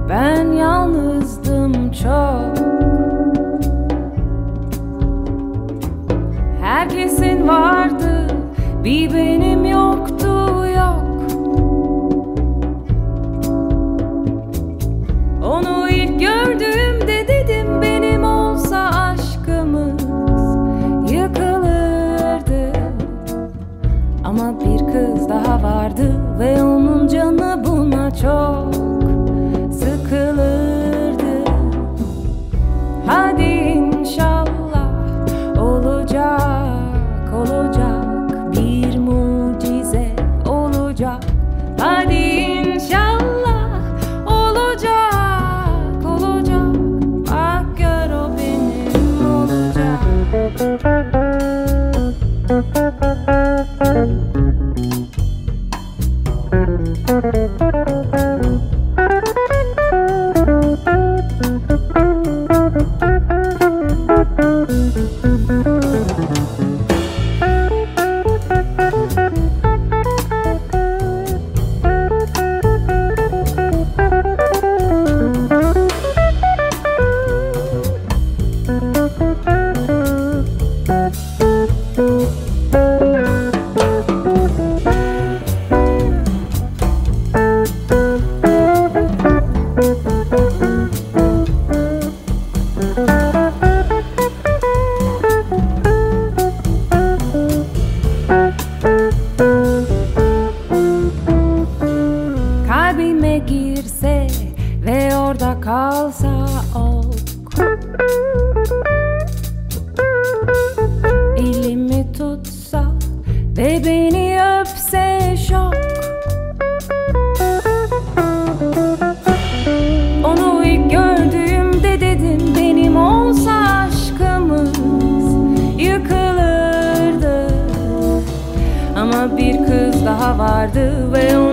Ben yalnızdım çok. Herkesin vardı, bir benim yoktu, yok. Onu ilk gördüğümde dedim benim olsa aşkımız yıkılırdı. Ama bir kız daha vardı ve onun canı buna çok sıkılırdı. Hadi inşallah olacak, olacak bir mucize olacak. Hadi inşallah olacak, olacak. Bak gör o benim olacak. Kalbime girse ve orada kalsa ok, elimi tutsa ve beni öpse şok. Onu ilk gördüğümde dedim benim olsa aşkımız yıkılırdı. Ama bir kız daha vardı ve